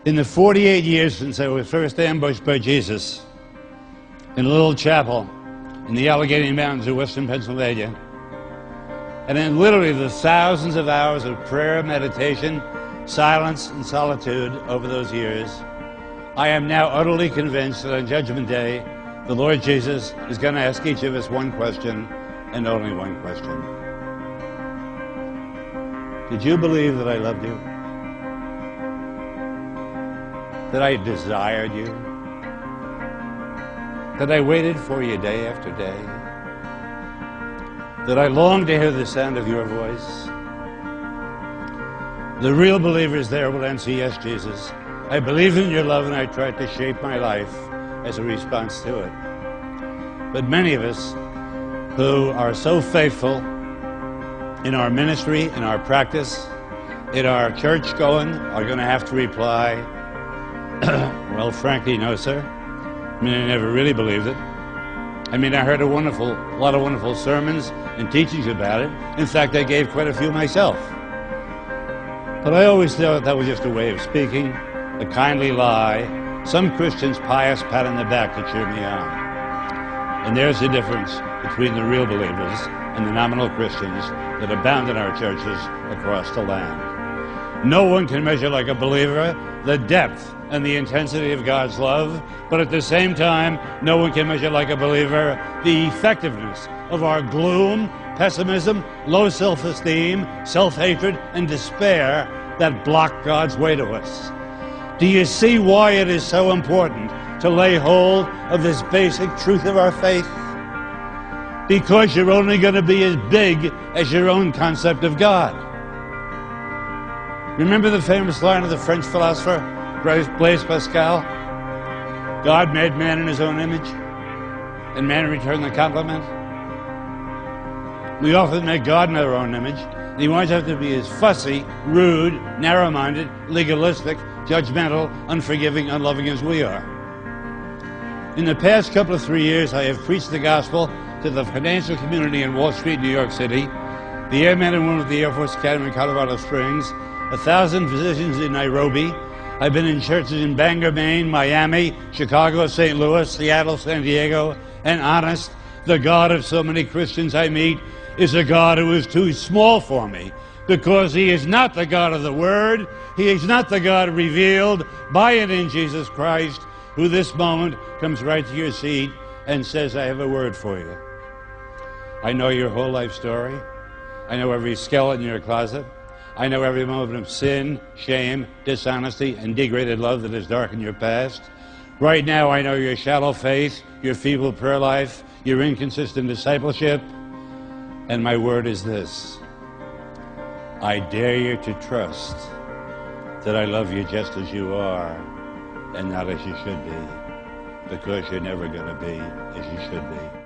In the 48 years since I was first ambushed by Jesus in a little chapel in the Allegheny Mountains of western Pennsylvania, and in literally the thousands of hours of prayer, meditation, silence, and solitude over those years, I am now utterly convinced that on Judgment Day, the Lord Jesus is going to ask each of us one question, and only one question. Did you believe that I loved you? That I desired you? That I waited for you day after day? That I longed to hear the sound of your voice? The real believers there will answer, yes, Jesus. I believe in your love, and I tried to shape my life as a response to it. But many of us who are so faithful in our ministry, in our practice, in our church going, are going to have to reply, well, frankly, no, sir. I mean, I never really believed it. I mean, I heard a lot of wonderful sermons and teachings about it. In fact, I gave quite a few myself. But I always thought that was just a way of speaking, a kindly lie, some Christian's pious pat on the back to cheer me on. And there's the difference between the real believers and the nominal Christians that abound in our churches across the land. No one can measure like a believer the depth and the intensity of God's love, but at the same time, no one can measure like a believer the effectiveness of our gloom, pessimism, low self-esteem, self-hatred, and despair that block God's way to us. Do you see why it is so important to lay hold of this basic truth of our faith? Because you're only going to be as big as your own concept of God. Remember the famous line of the French philosopher Blaise Pascal? God made man in his own image, and man returned the compliment. We often make God in our own image, and he wants us to be as fussy, rude, narrow-minded, legalistic, judgmental, unforgiving, unloving as we are. In the past couple of 3 years, I have preached the gospel to the financial community in Wall Street, New York City, the airmen and women of the Air Force Academy in Colorado Springs, 1,000 physicians in Nairobi. I've been in churches in Bangor, Maine, Miami, Chicago, St. Louis, Seattle, San Diego, and honest, the God of so many Christians I meet is a God who is too small for me, because he is not the God of the Word. He is not the God revealed by and in Jesus Christ, who this moment comes right to your seat and says, I have a word for you. I know your whole life story. I know every skeleton in your closet. I know every moment of sin, shame, dishonesty, and degraded love that has darkened your past. Right now, I know your shallow faith, your feeble prayer life, your inconsistent discipleship. And my word is this: I dare you to trust that I love you just as you are and not as you should be, because you're never going to be as you should be.